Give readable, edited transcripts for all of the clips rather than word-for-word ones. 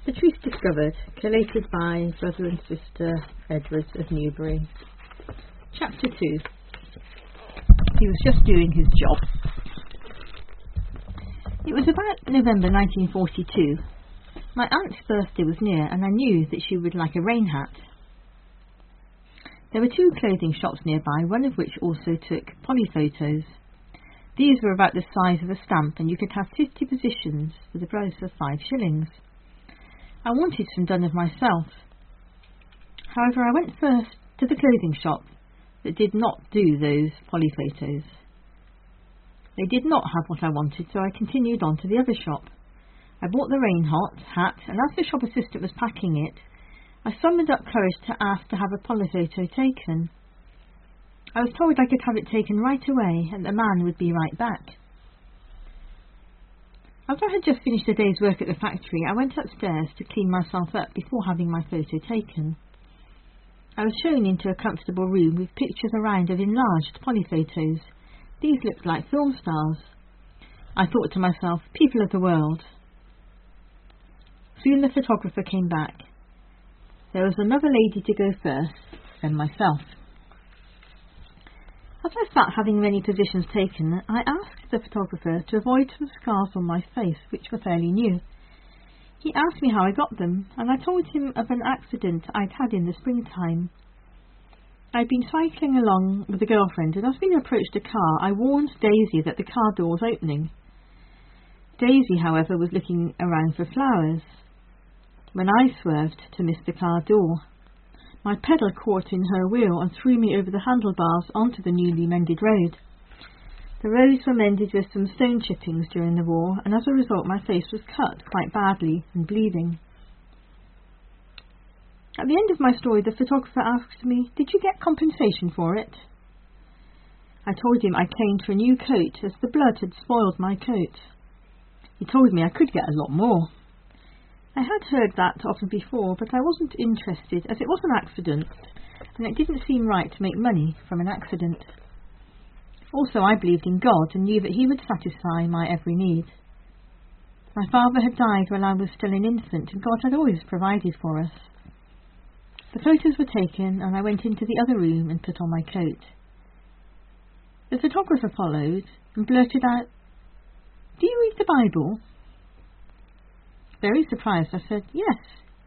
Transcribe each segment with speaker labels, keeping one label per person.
Speaker 1: The Truth Discovered, collated by Brother and Sister Edwards of Newbury. Chapter 2. He was just doing his job. It was about November 1942. My aunt's birthday was near, and I knew that she would like a rain hat. There were 2 clothing shops nearby, one of which also took polyphotos. These were about the size of a stamp, and you could have 50 positions for the price of 5 shillings. I wanted some done of myself. However, I went first to the clothing shop that did not do those polyphotos. They did not have what I wanted, so I continued on to the other shop. I bought the rain hat, and as the shop assistant was packing it, I summoned up courage to ask to have a polyphoto taken. I was told I could have it taken right away, and the man would be right back. After I had just finished a day's work at the factory, I went upstairs to clean myself up before having my photo taken. I was shown into a comfortable room with pictures around of enlarged polyphotos. These looked like film stars. I thought to myself, people of the world. Soon the photographer came back. There was another lady to go first, then myself. As I sat having many positions taken, I asked the photographer to avoid some scars on my face, which were fairly new. He asked me how I got them, and I told him of an accident I'd had in the springtime. I'd been cycling along with a girlfriend, and as we approached a car, I warned Daisy that the car door was opening. Daisy, however, was looking around for flowers when I swerved to miss the car door. My pedal caught in her wheel and threw me over the handlebars onto the newly mended road. The roads were mended with some stone chippings during the war, and as a result my face was cut quite badly and bleeding. At the end of my story, the photographer asked me, "Did you get compensation for it?" I told him I claimed for a new coat, as the blood had spoiled my coat. He told me I could get a lot more. I had heard that often before, but I wasn't interested, as it was an accident, and it didn't seem right to make money from an accident. Also, I believed in God and knew that He would satisfy my every need. My father had died while I was still an infant, and God had always provided for us. The photos were taken, and I went into the other room and put on my coat. The photographer followed and blurted out, "Do you read the Bible?" Very surprised, I said, "Yes."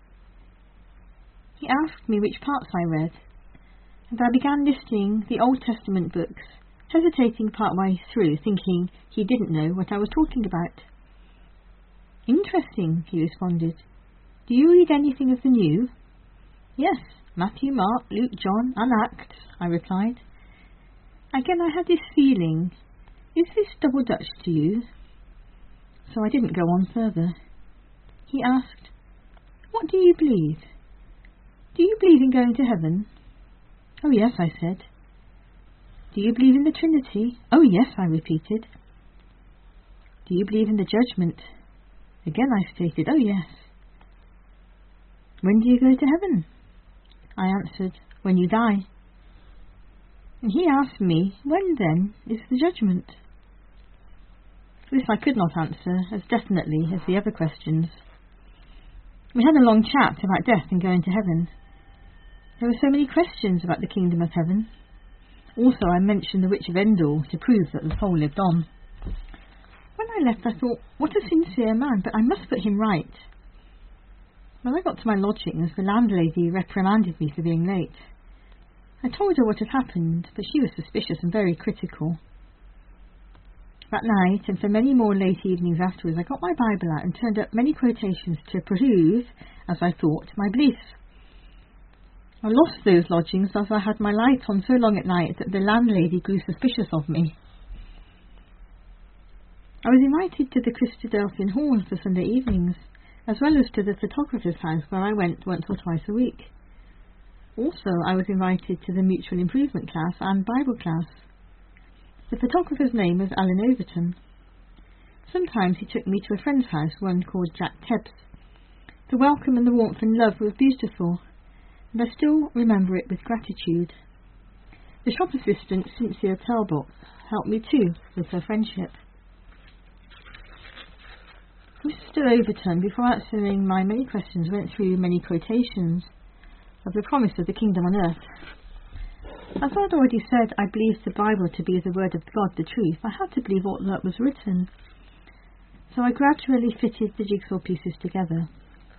Speaker 1: He asked me which parts I read, and I began listing the Old Testament books, hesitating partway through, thinking he didn't know what I was talking about. "Interesting," he responded. "Do you read anything of the New?" "Yes, Matthew, Mark, Luke, John, and Acts," I replied. Again I had this feeling, is this double Dutch to you? So I didn't go on further. He asked, "What do you believe? Do you believe in going to heaven?" "Oh yes," I said. "Do you believe in the Trinity?" "Oh yes," I repeated. "Do you believe in the judgment?" Again I stated, "Oh yes." "When do you go to heaven?" I answered, "When you die." And he asked me, "When then is the judgment?" This I could not answer as definitely as the other questions. We had a long chat about death and going to heaven. There were so many questions about the kingdom of heaven. Also, I mentioned the Witch of Endor to prove that the soul lived on. When I left, I thought, what a sincere man, but I must put him right. When I got to my lodgings, the landlady reprimanded me for being late. I told her what had happened, but she was suspicious and very critical. That night, and for many more late evenings afterwards, I got my Bible out and turned up many quotations to prove, as I thought, my beliefs. I lost those lodgings as I had my light on so long at night that the landlady grew suspicious of me. I was invited to the Christadelphian Hall for Sunday evenings, as well as to the photographer's house where I went once or twice a week. Also, I was invited to the mutual improvement class and Bible class. The photographer's name was Alan Overton. Sometimes he took me to a friend's house, one called Jack Tebbs. The welcome and the warmth and love were beautiful, and I still remember it with gratitude. The shop assistant, Cynthia Talbot, helped me too with her friendship. Mr. Overton, before answering my many questions, went through many quotations of the promise of the kingdom on earth. As I had already said, I believed the Bible to be the word of God, the truth. I had to believe all that was written. So I gradually fitted the jigsaw pieces together.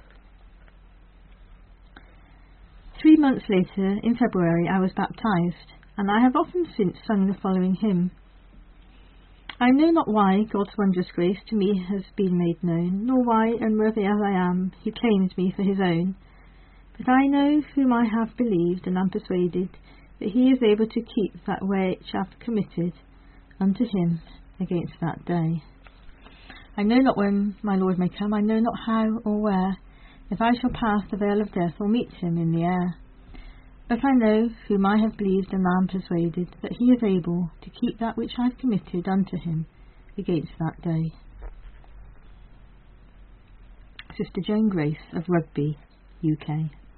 Speaker 1: 3 months later, in February, I was baptized, and I have often since sung the following hymn. I know not why God's wondrous grace to me has been made known, nor why, unworthy as I am, he claims me for his own. But I know whom I have believed, and am persuaded that he is able to keep that which I've committed unto him against that day. I know not when my Lord may come, I know not how or where, if I shall pass the veil of death or meet him in the air. But I know whom I have believed and am persuaded that he is able to keep that which I have committed unto him against that day. Sister Joan Grace of Rugby, UK.